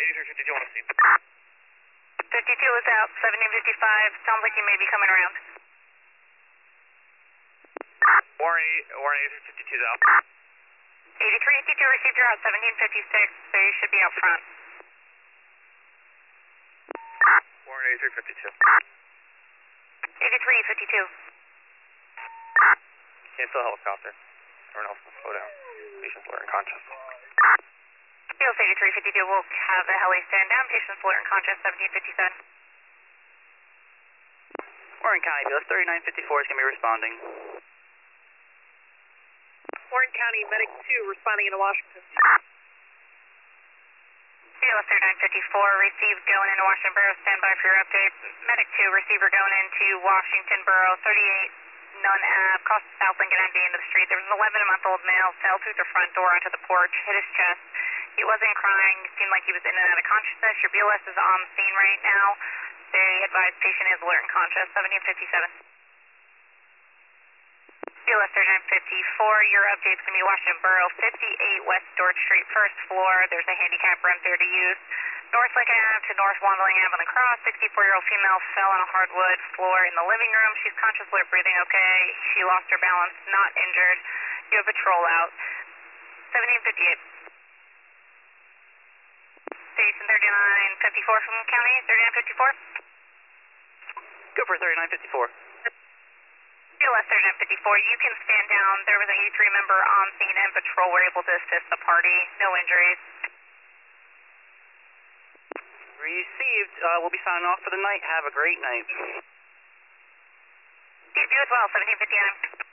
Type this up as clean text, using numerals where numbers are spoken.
8352 on the scene. 52 is out, 1755. Sounds like you may be coming around. Warren 8352 is out. 8352 received you out, 1756, so you should be out front. Warren 8352. 8352. Cancel helicopter. Everyone else will slow down. Patients alert and conscious. Field 8352 will have the heli stand down. Patients alert and conscious, 1757. Warren County, BLS 3954 is going to be responding. Warren County, Medic 2 responding into Washington. BLS 3954 received going into Washington Borough. Stand by for your update. Medic 2 receiver going into Washington Borough. 38 Nunn Ave, crossed the South Lincoln MD into the street. There was an 11-month-old male fell through the front door onto the porch, hit his chest. He wasn't crying. Seemed like he was in and out of consciousness. Your BLS is on scene right now. They advise patient is alert and conscious. 1757. BLS 3954, your update's going to be Washington Borough, 58 West George Street, first floor. There's a handicap ramp there to use. North Lincoln Ave to North Wandling Ave on the cross. 64-year-old female fell on a hardwood floor in the living room. She's conscious, alert, breathing okay. She lost her balance, not injured. You have patrol out. 1758. Station 3954 from county, 3954. Go for 3954. BLS 3954, you can stand down. There was an 83 member on scene and patrol were able to assist the party. No injuries. Received. We'll be signing off for the night. Have a great night. You do as well, 1759.